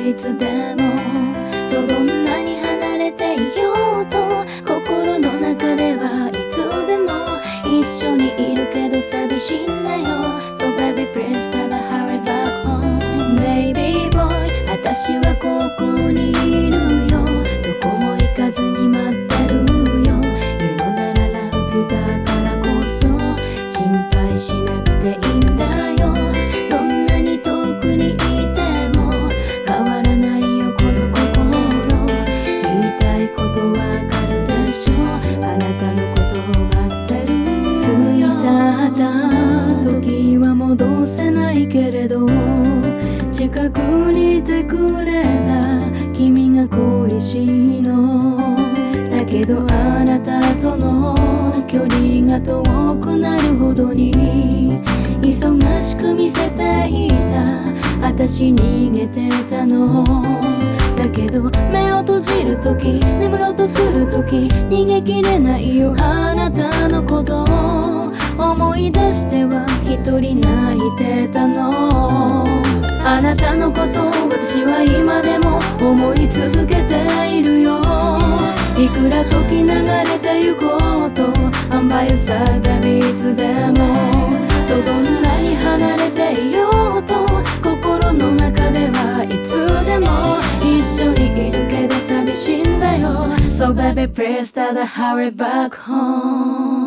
いつでもそうどんなに離れていようと心の中ではいつでも一緒にいるけど寂しいんだよ So baby please ただ hurry back home Baby boy 私はここにいるよどこも行かずに待ってるよ言うのなら Love you だからこそ心配しなくていいんだよどんなに遠くにいても変わらないよこの心言いたいことわかるでしょあなたのことを待ってる過ぎ去った時は戻せないけれど近くにいてくれた君が恋しいのだけどあなたとの距離が遠くなるほどに忙しく見せていた私逃げてたのだけど目を閉じるとき眠ろうとするとき逃げきれないよあなたのことを思い出しては一人泣いてたのあなたのこと私は今でも思い続けているよいくら時流れてゆこうとI'm by your side baby いつでもそうどんなに離れていようと心の中ではいつでも一緒にいるけど寂しいんだよ So baby please ただ hurry back home